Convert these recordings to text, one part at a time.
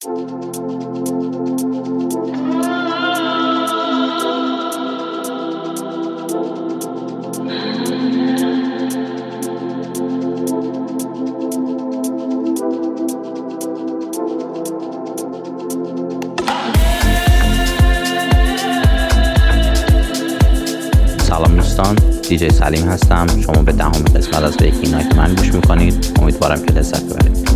سلام دوستان، دیجی سلیم هستم. شما به 10 قسمت از ویکینگ نایت من گوش میکنید. امیدوارم که لذت ببرید.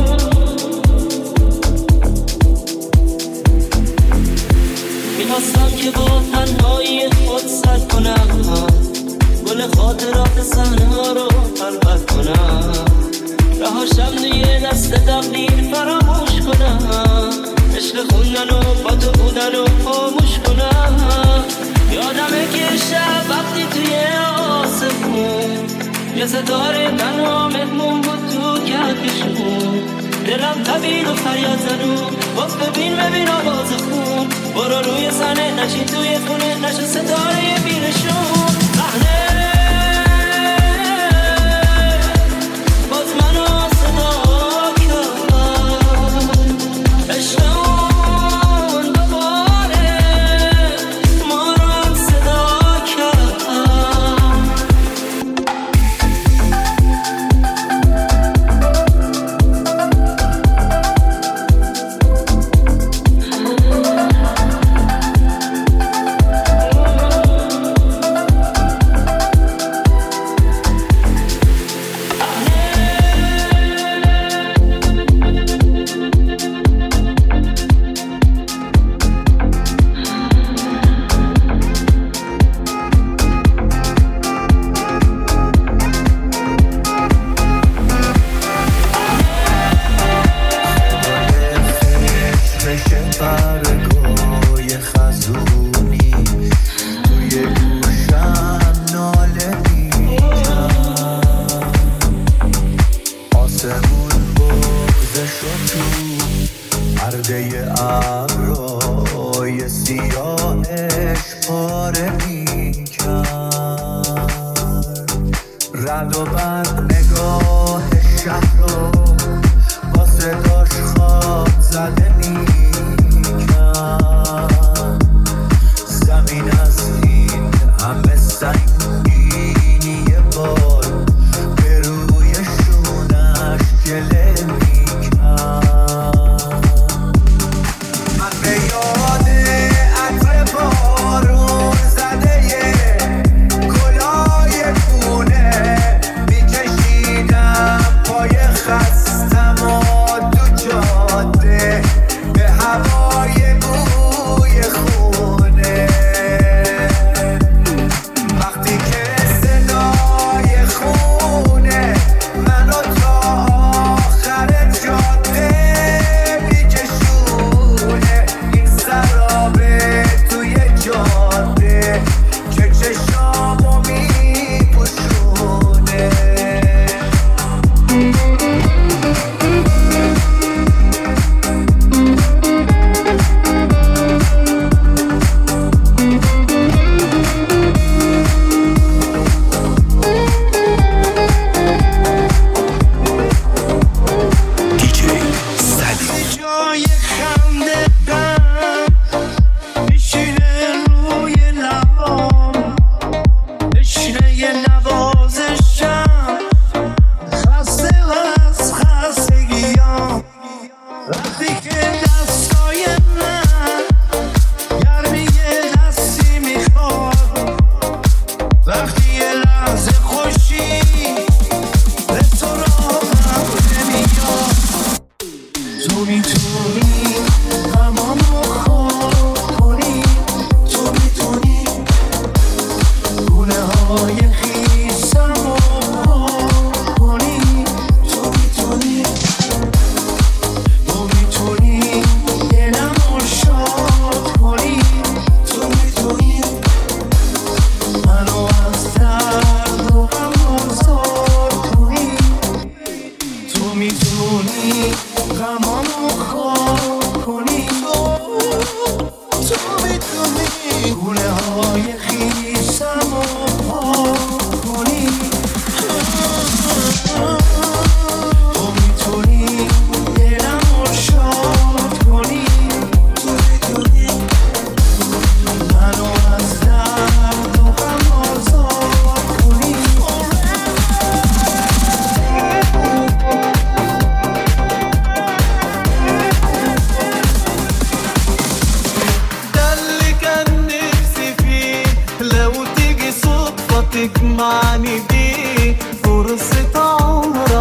میخواستم که با تنهایی خود سر کنم، گل خاطرات صحنه ها رو خلوت کنم، رهاشم توی دست تقدیر فراموش کنم، عشق خوندن و با تو بودن و خاموش کنم. یادمه که شب وقتی توی آسمون یه ستاره تنها مهمون بود تو کهکشون، دلم تبید و فریاد زنو باز ببین آواز خون، برو روی صحنه نشین توی خونه نشو ستاره بینشون. باز منو صدا کرد عشقمون دوباره ما رو هم صدا کرد.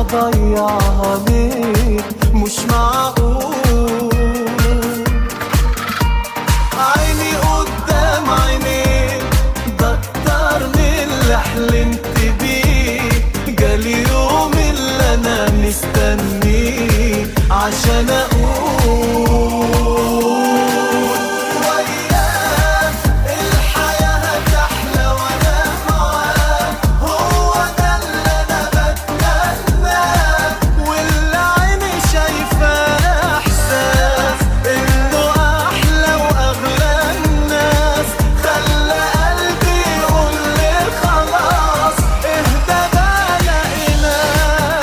ضيعهالي مش معقول. عيني قدام عينيك ده اكتر من اللي حلمت بيه. جالي يوم اللي انا مستنيه عشان اقول وياك الحياة هتحلى وانا معاك. هو ده اللي انا بتمناه واللي عيني شايفاه احساس انه احلى واغلى الناس. خلى قلبي يقول لي خلاص اهدى بقى لقيناه.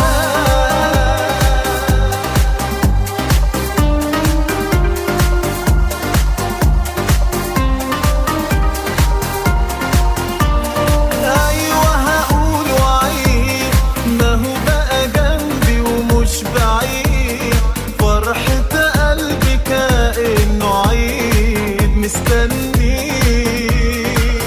ايوه هقول وعيد ما هو بقى جنبي ومش بعيد. فرحة قلبي كأنه عيد مستنيه.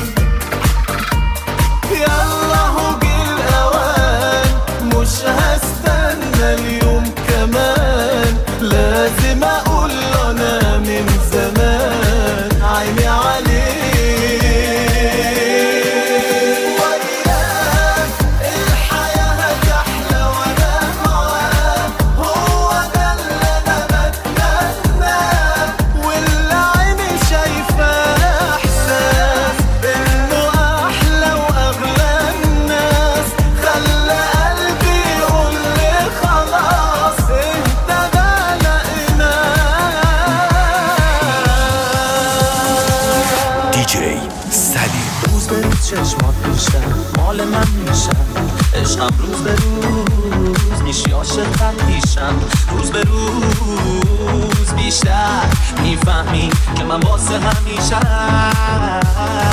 يلا هو جه الاوان مش هستنى اليوم كمان. لازم اقول له انا من زمان عيني عليه. وياك الحياة هتحلى وانا معاك. هو ده اللي انا بتمناه واللي عيني شايفاه احساس انه احلى واغلى الناس. خلى قلبي يقول لي خلاص اهدى بقى لقيناه. دی جی سلیم. روز به روز چشمات بیشتر مال من میشن. عشقم روز به روز میشی عاشقم پیشم. روز به روز بیشتر میفهمی که من واسه همیشم.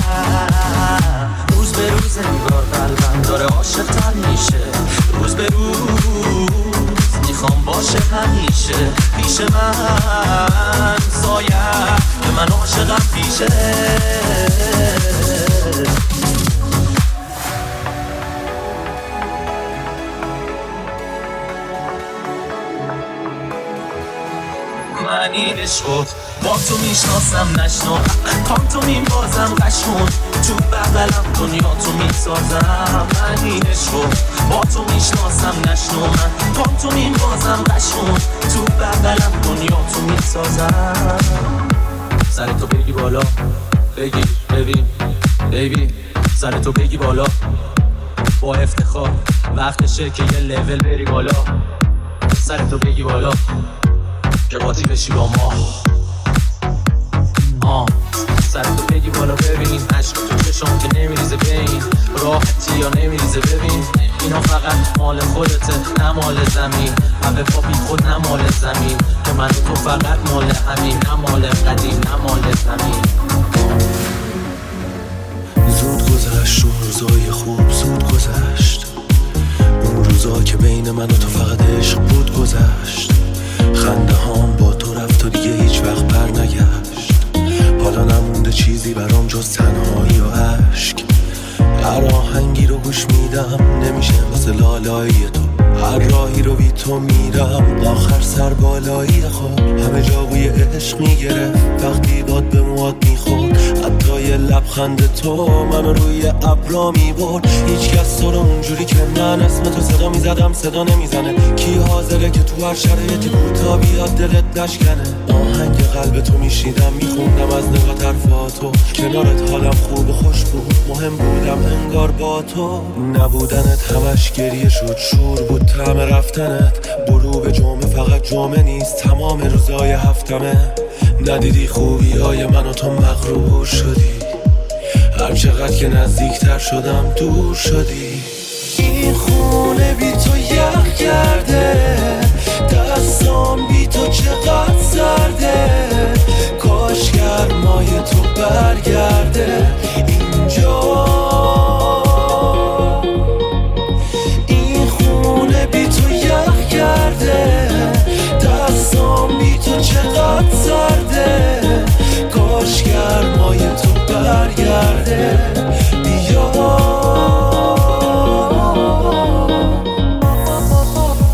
روز به روز انگار قلبم داره عاشق‌تر میشه. روز به روز میخوام باشه همیشه پیش من. سایه که من عاشقم پیشه. من این عشقو با تو میشناسم نشنو. پام تو میبازم قشون تو بغلم دنیا تو میسازم. من این عشقو با تو میشناسم نشنو. من پام تو میبازم قشون تو بغلم دنیا تو میسازم. سر تو بگی بالا بگیر ببین بیبی. سر تو بگی بالا با افتخار وقتشه که یه لول بری بالا. سر تو بگی بالا که قاطی بشی با ما. سر تو بگی بالا ببین عشق تو چشم که نمیریزه بین. راحتی یا نمیریزه ببین. اینا فقط مال خودته نه مال زمین. همه پا بی خود نه مال زمین. که من تو فقط مال همین نه مال قدیم نه مال زمین. زود گذشت اون روزای خوب زود گذشت. اون روزا که بین من و تو فقط عشق بود گذشت. خنده هام با تو رفت و دیگه هیچ وقت بر نگشت. حالا نمونده چیزی برام جز تنهایی و عشق. هر آهنگی رو گوش میدم نمیشه واسه لالایی تو. هر راهی رو بی تو میرم آخر سر بالایی خود. همه جا بوی عشق میگرفت وقتی باد به موات میخورد. حتی یه لبخند تو منو روی ابرا میبرد. هیچ کس تو رو اونجوری که من اسم تو صدا میزدم صدا نمیزنه. کی حاضره که تو هر شرایطی کوتا بیاد دلت نشکنه. آهنگ قلب تو میشیدم میخوندم از نگاه طرفاتو. کنارت حالم خوب و خوش بود مهم بودم انگار با تو. نبودنت همش گریه شد شور بود طعم رفتنت. برو به جمعه فقط جمعه نیست تمام روزای هفتمه. ندیدی خوبی های من و تو مغرور شدی. هر چقدر که نزدیکتر شدم دور شدی. این خونه بی تو یخ کرده. دستام بی تو چقدر سرده. کاش گرمای تو برگرده اینجا. این خونه بی تو یخ کرده. دستام بی تو چقدر سرده. کاش گرمای تو برگرده بیا.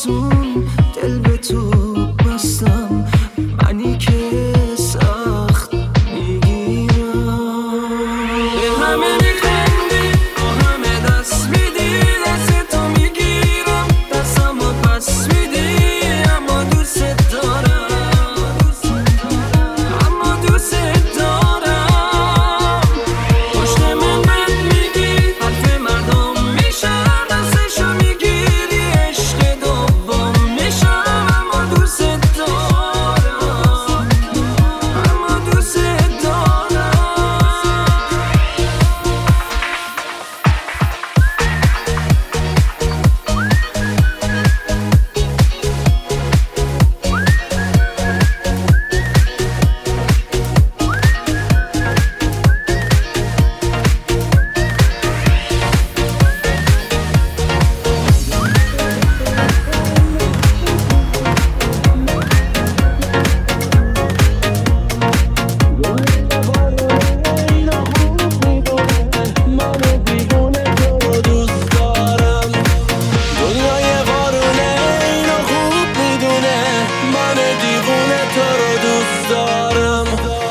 آسون دل به تو بستم، منی که سخت میگیرم. به همه میخندی، با همه دست میدی، دست تو میگیرم، دستم رو پس میدی، اما دوست دارم، اما دوست دارم. پشت من بد میگی، حرف مردم میشم، دستشو میگیری، عشق دوم میشم، اما دوست دارم، اما دوست دارم. دنیای قارونه اینو خوب میدونه، من دیوونه تو رو دوست دارم.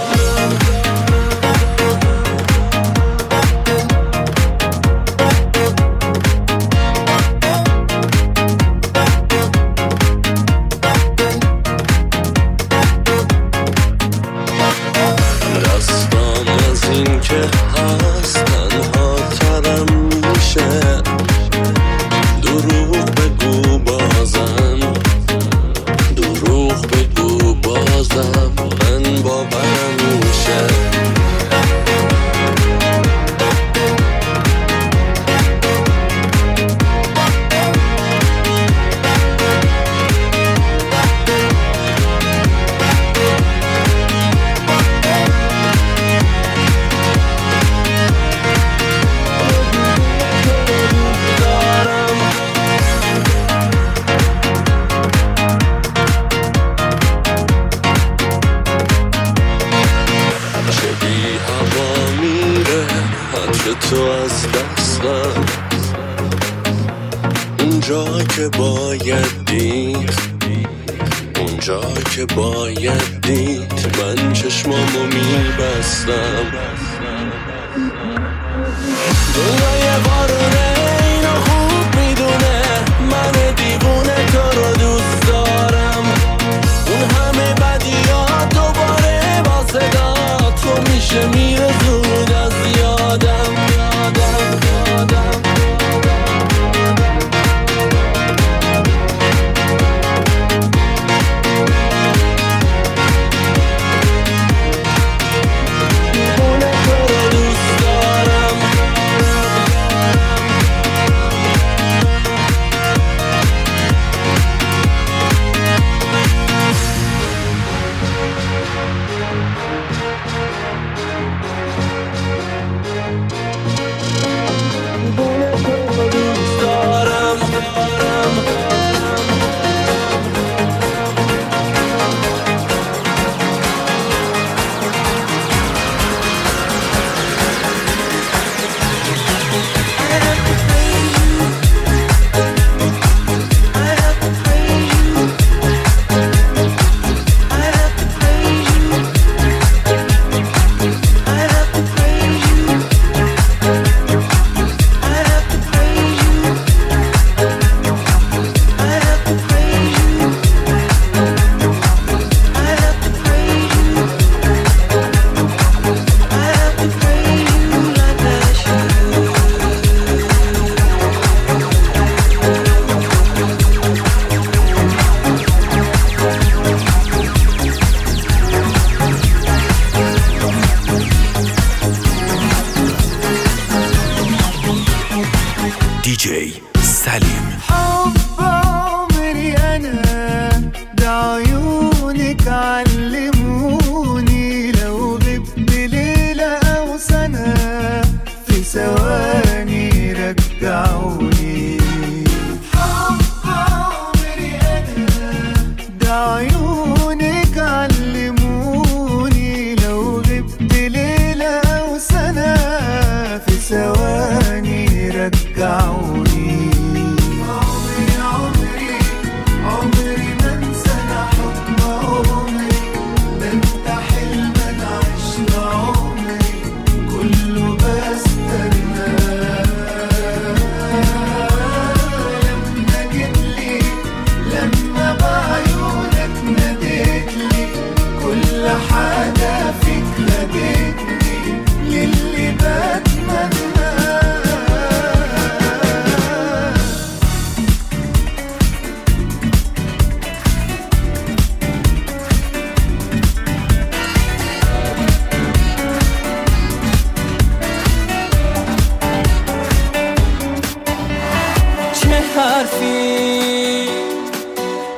دستم از این که هست تنها ترم میشه، دروغ بگو بازم، دروغ بگو بازم، من باورم میشه. چه بی هوا میره عطر تو از دستم، اونجا که باید دید، اونجا که باید دید، من چشمامو میبستم. دنیای قارونه اینو خوب میدونه، من دیوونه تو رو دوست دارم. اون همه بدیات دوباره با صدا تو میشه میره زود از یادم، یادم، یادم. دیوونه تو رو دوست دارم.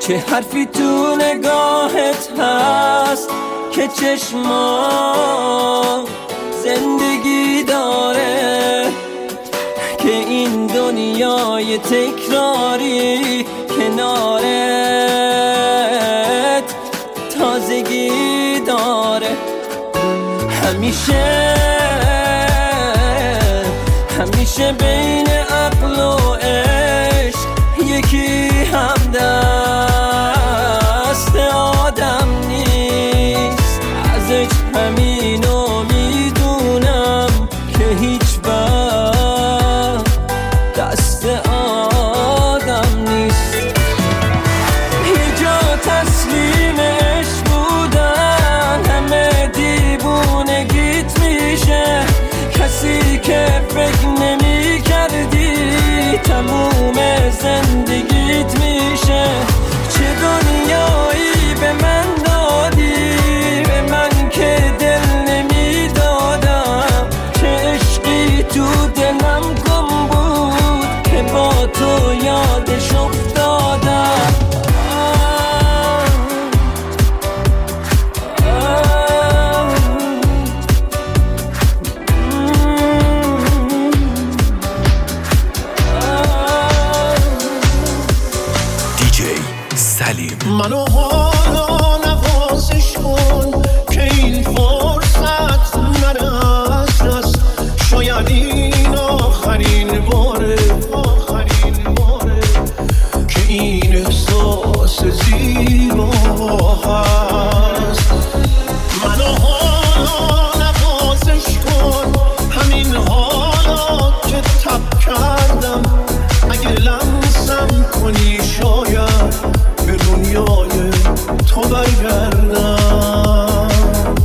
چه حرفی تو نگاهت هست که چشما زندگی داره، که این دنیای تکراری کنارت تازگی داره. همیشه بین عقل و عشق یکی همدست آدم نیست. ازش همینو میدونم که هیچ وقت دست آدم نیست. یه جا تسلیم عشق بودن همه دیوونگیت میشه، کسی که فکر نمی کردی تموم زندگیت میشه. چه دنیایی به من دادی، به من که دل نمی دادم، چه عشقی تو دلم گم بود که با تو یادش افتادم. منو حالا نوازش کن که این فرصت نره از دست. شاید این آخرین باره که این احساس زیبا هست. منو حالا نوازش کن، همین حالا که تب کردم. اگه لمسم کنی شاید به دنیای تو برگردم.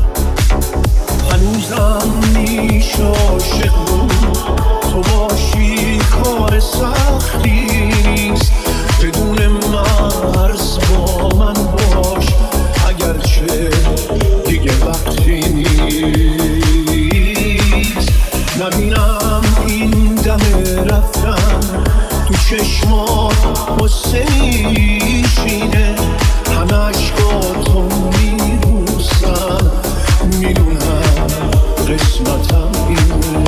هنوزم میشه عاشق تو باشی، کار سختی نیست. بدون مرز با من باش، اگرچه دیگه وقتی نیست. نبینم این دم رفتن تو چشمات قصه میشینه، همه عشقاتو میبوسم، میدونم قسمتم اینه.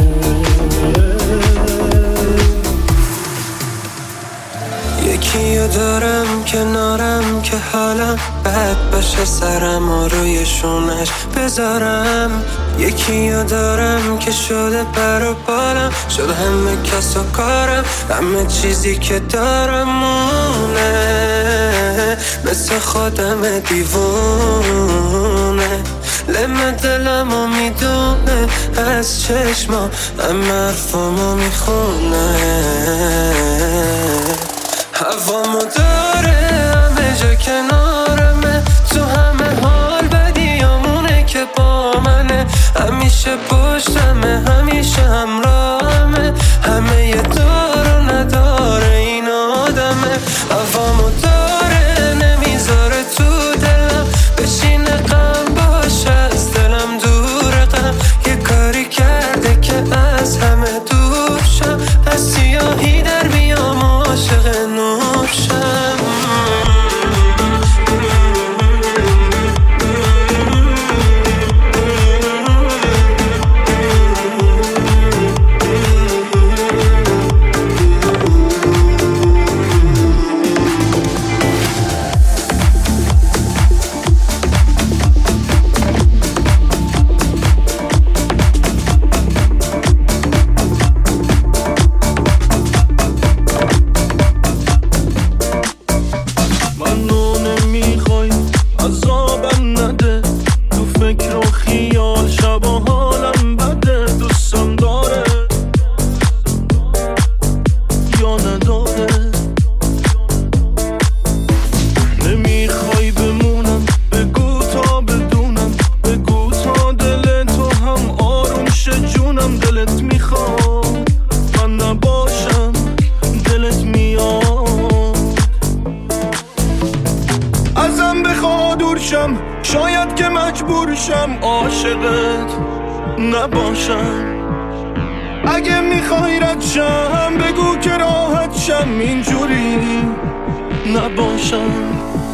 یکیو دارم کنارم که حالم بد باشه، سرم روی شونش بذارم. یکیو دارم که شده پر و بالم، شده همه کس و کارم، همه چیزی که دارم مونه، مثل خودم دیوونه. لم دلمو میدونه از چشما، همه حرفامو میخونه. هوامو داره همه جا کنارمه، تو همه حال بدیامونه که با منه. همیشه پشتمه، همیشه همراهمه، همه یه دار و نداره این آدمه. هوامو داره نمیذاره تو دلم بشینه، غم باشه از دلم دور غم. یه کاری کرده که از همه دور شم، از سیاهی در بیام عاشق نور شم. شاید که مجبور شم عاشقت نباشم. اگه میخوای رد شم بگو که راحت شم، اینجوری نباشم.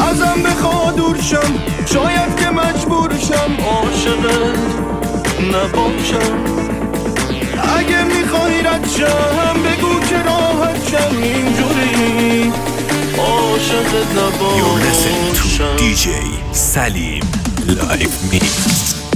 ازم بخواد دورشم، شاید که مجبورشم عاشقت نباشم. اگه میخوای ردشم بگو که راحت شم، اینجوری عاشقت نباشم. You're listening to DJ Salim Live Mix.